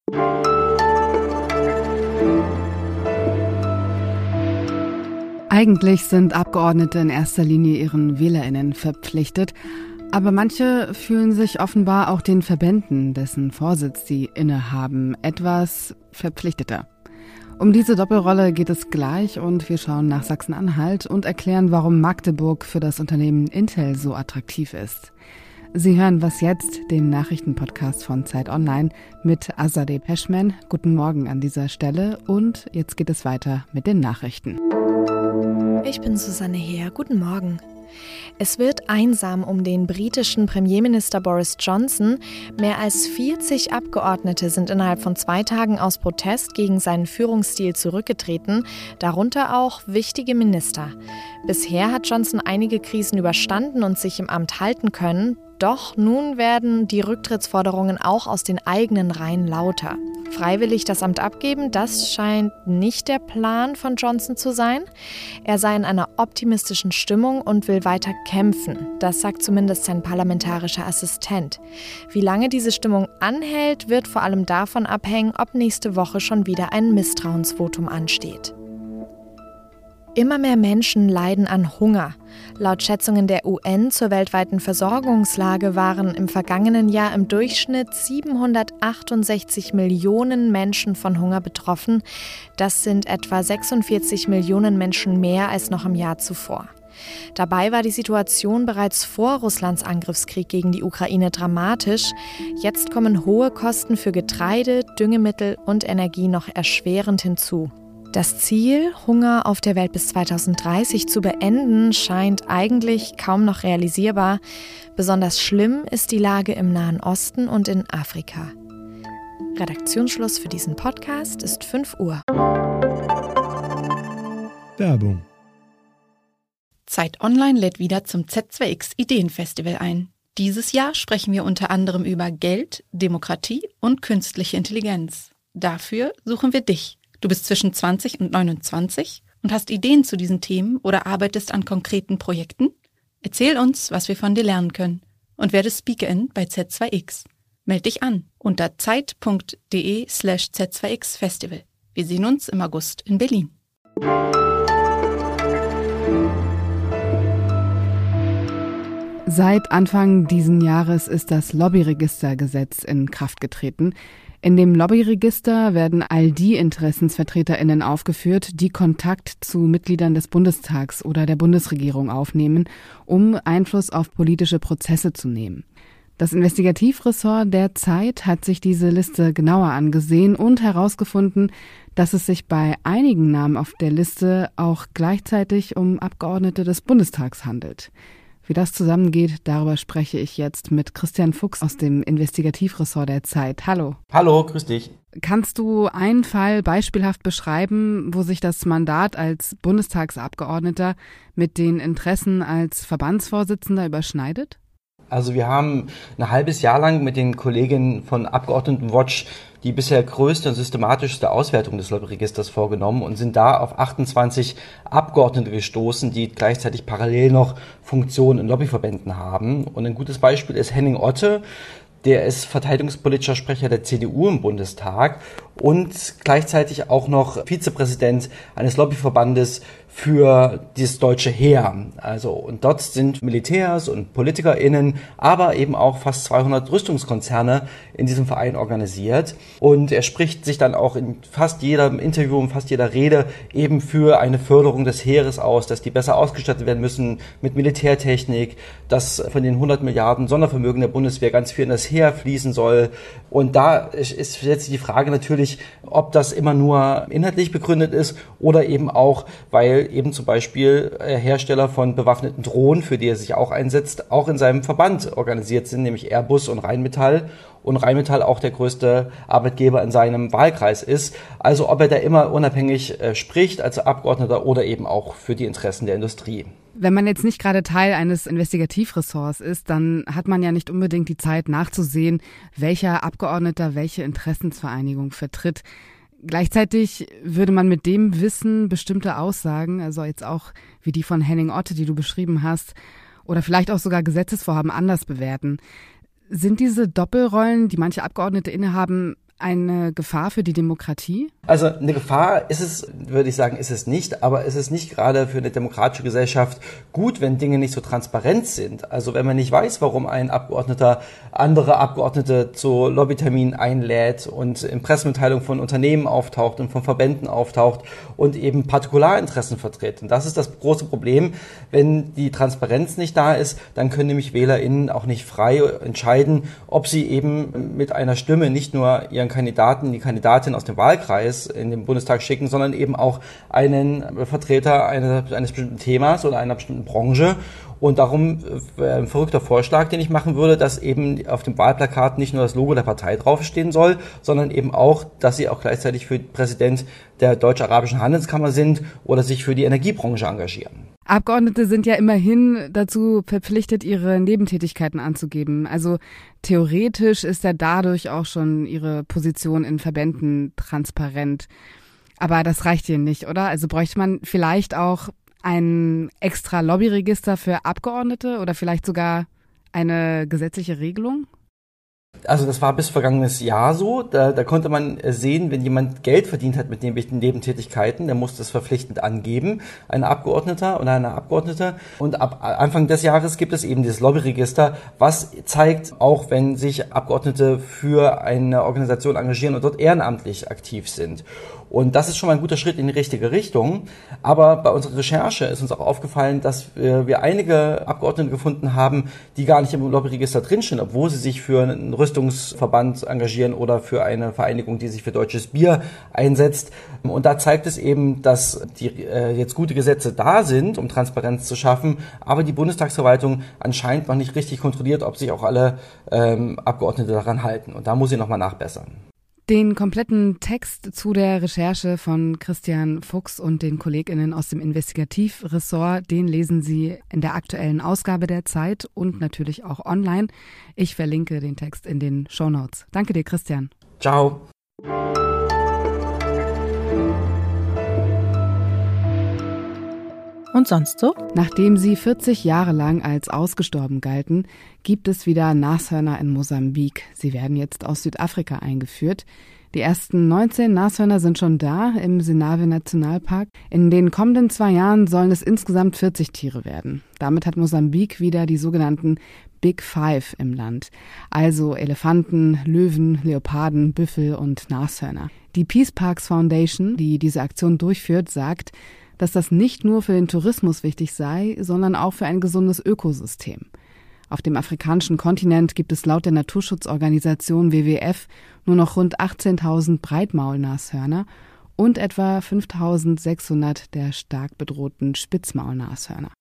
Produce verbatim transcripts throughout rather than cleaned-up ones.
Eigentlich sind Abgeordnete in erster Linie ihren WählerInnen verpflichtet, aber manche fühlen sich offenbar auch den Verbänden, dessen Vorsitz sie innehaben, etwas verpflichteter. Um diese Doppelrolle geht es gleich und wir schauen nach Sachsen-Anhalt und erklären, warum Magdeburg für das Unternehmen Intel so attraktiv ist. Sie hören Was jetzt, den Nachrichtenpodcast von Zeit Online mit Azadeh Peschman. Guten Morgen an dieser Stelle und jetzt geht es weiter mit den Nachrichten. Ich bin Susanne Heer. Guten Morgen. Es wird einsam um den britischen Premierminister Boris Johnson. Mehr als vierzig Abgeordnete sind innerhalb von zwei Tagen aus Protest gegen seinen Führungsstil zurückgetreten, darunter auch wichtige Minister. Bisher hat Johnson einige Krisen überstanden und sich im Amt halten können. Doch nun werden die Rücktrittsforderungen auch aus den eigenen Reihen lauter. Freiwillig das Amt abgeben, das scheint nicht der Plan von Johnson zu sein. Er sei in einer optimistischen Stimmung und will weiter kämpfen. Das sagt zumindest sein parlamentarischer Assistent. Wie lange diese Stimmung anhält, wird vor allem davon abhängen, ob nächste Woche schon wieder ein Misstrauensvotum ansteht. Immer mehr Menschen leiden an Hunger. Laut Schätzungen der U N zur weltweiten Versorgungslage waren im vergangenen Jahr im Durchschnitt siebenhundertachtundsechzig Millionen Menschen von Hunger betroffen. Das sind etwa sechsundvierzig Millionen Menschen mehr als noch im Jahr zuvor. Dabei war die Situation bereits vor Russlands Angriffskrieg gegen die Ukraine dramatisch. Jetzt kommen hohe Kosten für Getreide, Düngemittel und Energie noch erschwerend hinzu. Das Ziel, Hunger auf der Welt bis zweitausenddreißig zu beenden, scheint eigentlich kaum noch realisierbar. Besonders schlimm ist die Lage im Nahen Osten und in Afrika. Redaktionsschluss für diesen Podcast ist fünf Uhr. Werbung. Zeit Online lädt wieder zum Z zwei X Ideenfestival ein. Dieses Jahr sprechen wir unter anderem über Geld, Demokratie und künstliche Intelligenz. Dafür suchen wir dich. Du bist zwischen zwanzig und neunundzwanzig und hast Ideen zu diesen Themen oder arbeitest an konkreten Projekten? Erzähl uns, was wir von dir lernen können und werde Speakerin bei Z zwei X. Meld dich an unter zeit.de slash Z2X Festival. Wir sehen uns im August in Berlin. Seit Anfang diesen Jahres ist das Lobbyregistergesetz in Kraft getreten. In dem Lobbyregister werden all die InteressensvertreterInnen aufgeführt, die Kontakt zu Mitgliedern des Bundestags oder der Bundesregierung aufnehmen, um Einfluss auf politische Prozesse zu nehmen. Das Investigativressort der Zeit hat sich diese Liste genauer angesehen und herausgefunden, dass es sich bei einigen Namen auf der Liste auch gleichzeitig um Abgeordnete des Bundestags handelt. Wie das zusammengeht, darüber spreche ich jetzt mit Christian Fuchs aus dem Investigativressort der Zeit. Hallo. Hallo, grüß dich. Kannst du einen Fall beispielhaft beschreiben, wo sich das Mandat als Bundestagsabgeordneter mit den Interessen als Verbandsvorsitzender überschneidet? Also wir haben ein halbes Jahr lang mit den Kolleginnen von Abgeordnetenwatch die bisher größte und systematischste Auswertung des Lobbyregisters vorgenommen und sind da auf achtundzwanzig Abgeordnete gestoßen, die gleichzeitig parallel noch Funktionen in Lobbyverbänden haben. Und ein gutes Beispiel ist Henning Otte. Der ist verteidigungspolitischer Sprecher der C D U im Bundestag und gleichzeitig auch noch Vizepräsident eines Lobbyverbandes für dieses deutsche Heer. Also, und dort sind Militärs und PolitikerInnen, aber eben auch fast zweihundert Rüstungskonzerne in diesem Verein organisiert. Und er spricht sich dann auch in fast jedem Interview und fast jeder Rede eben für eine Förderung des Heeres aus, dass die besser ausgestattet werden müssen mit Militärtechnik, dass von den hundert Milliarden Sondervermögen der Bundeswehr ganz viel in das Heer fließen soll. Und da ist jetzt die Frage natürlich, ob das immer nur inhaltlich begründet ist oder eben auch, weil eben zum Beispiel Hersteller von bewaffneten Drohnen, für die er sich auch einsetzt, auch in seinem Verband organisiert sind, nämlich Airbus und Rheinmetall. Und Rheinmetall auch der größte Arbeitgeber in seinem Wahlkreis ist. Also ob er da immer unabhängig äh, spricht als Abgeordneter oder eben auch für die Interessen der Industrie. Wenn man jetzt nicht gerade Teil eines Investigativressorts ist, dann hat man ja nicht unbedingt die Zeit nachzusehen, welcher Abgeordneter welche Interessensvereinigung vertritt. Gleichzeitig würde man mit dem Wissen bestimmte Aussagen, also jetzt auch wie die von Henning Otte, die du beschrieben hast, oder vielleicht auch sogar Gesetzesvorhaben anders bewerten. Sind diese Doppelrollen, die manche Abgeordnete innehaben, eine Gefahr für die Demokratie? Also eine Gefahr ist es, würde ich sagen, ist es nicht, aber es ist nicht gerade für eine demokratische Gesellschaft gut, wenn Dinge nicht so transparent sind. Also wenn man nicht weiß, warum ein Abgeordneter andere Abgeordnete zu Lobbyterminen einlädt und in Pressemitteilungen von Unternehmen auftaucht und von Verbänden auftaucht und eben Partikularinteressen vertritt. Und das ist das große Problem. Wenn die Transparenz nicht da ist, dann können nämlich WählerInnen auch nicht frei entscheiden, ob sie eben mit einer Stimme nicht nur ihren Kandidaten, die Kandidatin aus dem Wahlkreis in den Bundestag schicken, sondern eben auch einen Vertreter eines, eines bestimmten Themas oder einer bestimmten Branche. Und darum wäre ein verrückter Vorschlag, den ich machen würde, dass eben auf dem Wahlplakat nicht nur das Logo der Partei draufstehen soll, sondern eben auch, dass sie auch gleichzeitig für Präsident der Deutsch-Arabischen Handelskammer sind oder sich für die Energiebranche engagieren. Abgeordnete sind ja immerhin dazu verpflichtet, ihre Nebentätigkeiten anzugeben. Also theoretisch ist ja dadurch auch schon ihre Position in Verbänden transparent. Aber das reicht hier nicht, oder? Also bräuchte man vielleicht auch ein extra Lobbyregister für Abgeordnete oder vielleicht sogar eine gesetzliche Regelung? Also das war bis vergangenes Jahr so. Da, da konnte man sehen, wenn jemand Geld verdient hat mit Nebentätigkeiten, der musste es verpflichtend angeben, ein Abgeordneter oder eine Abgeordnete. Und ab Anfang des Jahres gibt es eben dieses Lobbyregister, was zeigt, auch wenn sich Abgeordnete für eine Organisation engagieren und dort ehrenamtlich aktiv sind. Und das ist schon mal ein guter Schritt in die richtige Richtung. Aber bei unserer Recherche ist uns auch aufgefallen, dass wir einige Abgeordnete gefunden haben, die gar nicht im Lobbyregister drinstehen, obwohl sie sich für einen Rüstungsverband engagieren oder für eine Vereinigung, die sich für deutsches Bier einsetzt. Und da zeigt es eben, dass die äh, jetzt gute Gesetze da sind, um Transparenz zu schaffen, aber die Bundestagsverwaltung anscheinend noch nicht richtig kontrolliert, ob sich auch alle ähm, Abgeordnete daran halten. Und da muss sie nochmal nachbessern. Den kompletten Text zu der Recherche von Christian Fuchs und den KollegInnen aus dem Investigativressort, den lesen Sie in der aktuellen Ausgabe der Zeit und natürlich auch online. Ich verlinke den Text in den Shownotes. Danke dir, Christian. Ciao. Und sonst so? Nachdem sie vierzig Jahre lang als ausgestorben galten, gibt es wieder Nashörner in Mosambik. Sie werden jetzt aus Südafrika eingeführt. Die ersten neunzehn Nashörner sind schon da im Senave-Nationalpark. In den kommenden zwei Jahren sollen es insgesamt vierzig Tiere werden. Damit hat Mosambik wieder die sogenannten Big Five im Land. Also Elefanten, Löwen, Leoparden, Büffel und Nashörner. Die Peace Parks Foundation, die diese Aktion durchführt, sagt, dass das nicht nur für den Tourismus wichtig sei, sondern auch für ein gesundes Ökosystem. Auf dem afrikanischen Kontinent gibt es laut der Naturschutzorganisation W W F nur noch rund achtzehntausend Breitmaulnashörner und etwa fünftausendsechshundert der stark bedrohten Spitzmaulnashörner.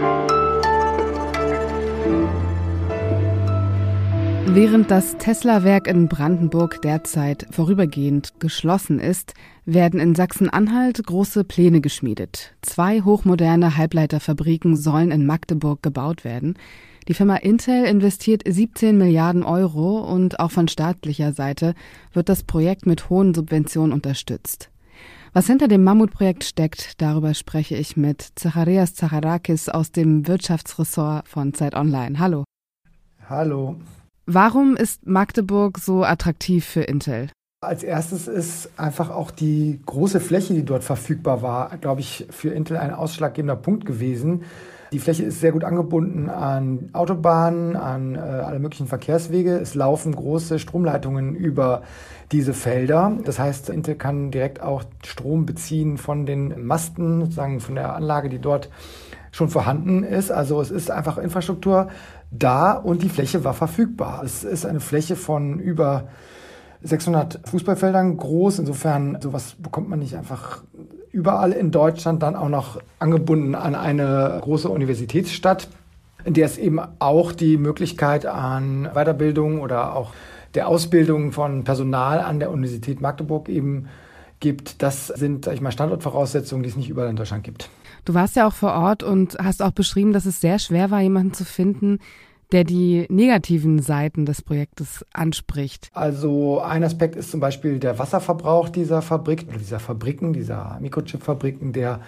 Während das Tesla-Werk in Brandenburg derzeit vorübergehend geschlossen ist, werden in Sachsen-Anhalt große Pläne geschmiedet. Zwei hochmoderne Halbleiterfabriken sollen in Magdeburg gebaut werden. Die Firma Intel investiert siebzehn Milliarden Euro und auch von staatlicher Seite wird das Projekt mit hohen Subventionen unterstützt. Was hinter dem Mammutprojekt steckt, darüber spreche ich mit Zacharias Zacharakis aus dem Wirtschaftsressort von Zeit Online. Hallo. Hallo. Warum ist Magdeburg so attraktiv für Intel? Als erstes ist einfach auch die große Fläche, die dort verfügbar war, glaube ich, für Intel ein ausschlaggebender Punkt gewesen. Die Fläche ist sehr gut angebunden an Autobahnen, an äh, alle möglichen Verkehrswege. Es laufen große Stromleitungen über diese Felder. Das heißt, Intel kann direkt auch Strom beziehen von den Masten, sozusagen von der Anlage, die dort schon vorhanden ist. Also es ist einfach Infrastruktur da und die Fläche war verfügbar. Es ist eine Fläche von über sechshundert Fußballfeldern groß. Insofern, sowas bekommt man nicht einfach überall in Deutschland, dann auch noch angebunden an eine große Universitätsstadt, in der es eben auch die Möglichkeit an Weiterbildung oder auch der Ausbildung von Personal an der Universität Magdeburg eben gibt. Das sind, sag ich mal, Standortvoraussetzungen, die es nicht überall in Deutschland gibt. Du warst ja auch vor Ort und hast auch beschrieben, dass es sehr schwer war, jemanden zu finden, der die negativen Seiten des Projektes anspricht. Also ein Aspekt ist zum Beispiel der Wasserverbrauch dieser Fabrik oder dieser Fabriken, dieser Mikrochip-Fabriken, der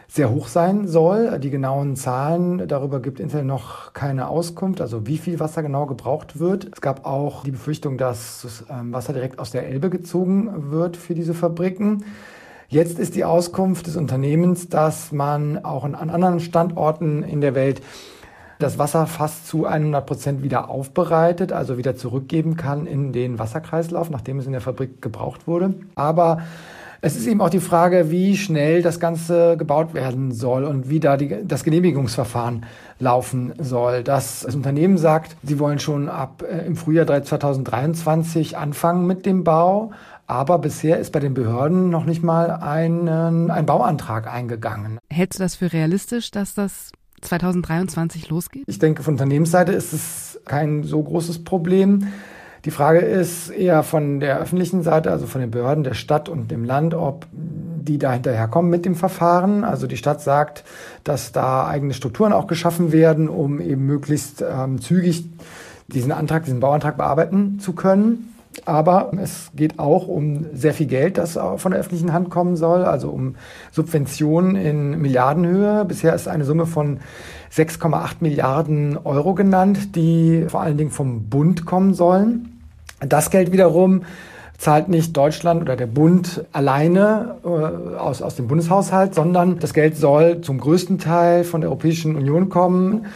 sehr hoch sein soll. Die genauen Zahlen, darüber gibt Intel noch keine Auskunft, also wie viel Wasser genau gebraucht wird. Es gab auch die Befürchtung, dass Wasser direkt aus der Elbe gezogen wird für diese Fabriken. Jetzt ist die Auskunft des Unternehmens, dass man auch an anderen Standorten in der Welt das Wasser fast zu hundert Prozent wieder aufbereitet, also wieder zurückgeben kann in den Wasserkreislauf, nachdem es in der Fabrik gebraucht wurde. Aber es ist eben auch die Frage, wie schnell das Ganze gebaut werden soll und wie da die, das Genehmigungsverfahren laufen soll. Das, das Unternehmen sagt, sie wollen schon ab äh, im Frühjahr zweitausenddreiundzwanzig anfangen mit dem Bau, aber bisher ist bei den Behörden noch nicht mal ein, äh, ein Bauantrag eingegangen. Hältst du das für realistisch, dass das zweitausenddreiundzwanzig losgeht? Ich denke, von Unternehmensseite ist es kein so großes Problem. Die Frage ist eher von der öffentlichen Seite, also von den Behörden der Stadt und dem Land, ob die da hinterherkommen mit dem Verfahren. Also die Stadt sagt, dass da eigene Strukturen auch geschaffen werden, um eben möglichst ähm, zügig diesen Antrag, diesen Bauantrag bearbeiten zu können. Aber es geht auch um sehr viel Geld, das von der öffentlichen Hand kommen soll, also um Subventionen in Milliardenhöhe. Bisher ist eine Summe von sechs Komma acht Milliarden Euro genannt, die vor allen Dingen vom Bund kommen sollen. Das Geld wiederum zahlt nicht Deutschland oder der Bund alleine äh, aus, aus dem Bundeshaushalt, sondern das Geld soll zum größten Teil von der Europäischen Union kommen.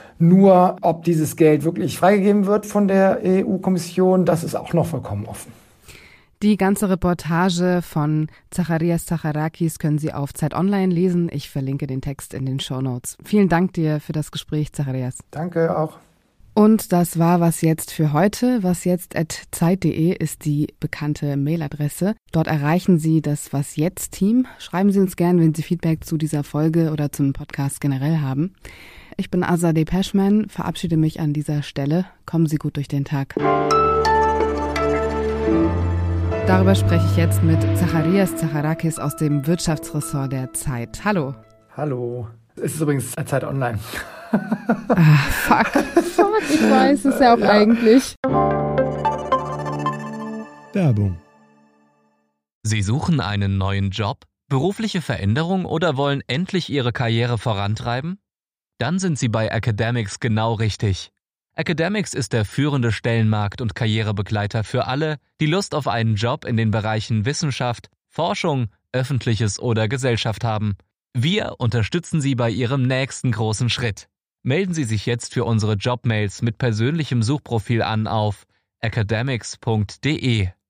Nur ob dieses Geld wirklich freigegeben wird von der E U-Kommission, das ist auch noch vollkommen offen. Die ganze Reportage von Zacharias Zacharakis können Sie auf Zeit Online lesen. Ich verlinke den Text in den Shownotes. Vielen Dank dir für das Gespräch, Zacharias. Danke auch. Und das war Was Jetzt für heute. wasjetzt at zeit punkt de ist die bekannte Mailadresse. Dort erreichen Sie das Was Jetzt-Team. Schreiben Sie uns gern, wenn Sie Feedback zu dieser Folge oder zum Podcast generell haben. Ich bin Azadeh Peschman, verabschiede mich an dieser Stelle. Kommen Sie gut durch den Tag. Darüber spreche ich jetzt mit Zacharias Zacharakis aus dem Wirtschaftsressort der Zeit. Hallo. Hallo. Es ist übrigens Zeit Online. Ah, fuck. Fuck, ich weiß es ja auch ja. eigentlich. Werbung. Sie suchen einen neuen Job, berufliche Veränderung oder wollen endlich Ihre Karriere vorantreiben? Dann sind Sie bei Academics genau richtig. Academics ist der führende Stellenmarkt- und Karrierebegleiter für alle, die Lust auf einen Job in den Bereichen Wissenschaft, Forschung, Öffentliches oder Gesellschaft haben. Wir unterstützen Sie bei Ihrem nächsten großen Schritt. Melden Sie sich jetzt für unsere Jobmails mit persönlichem Suchprofil an auf academics punkt de.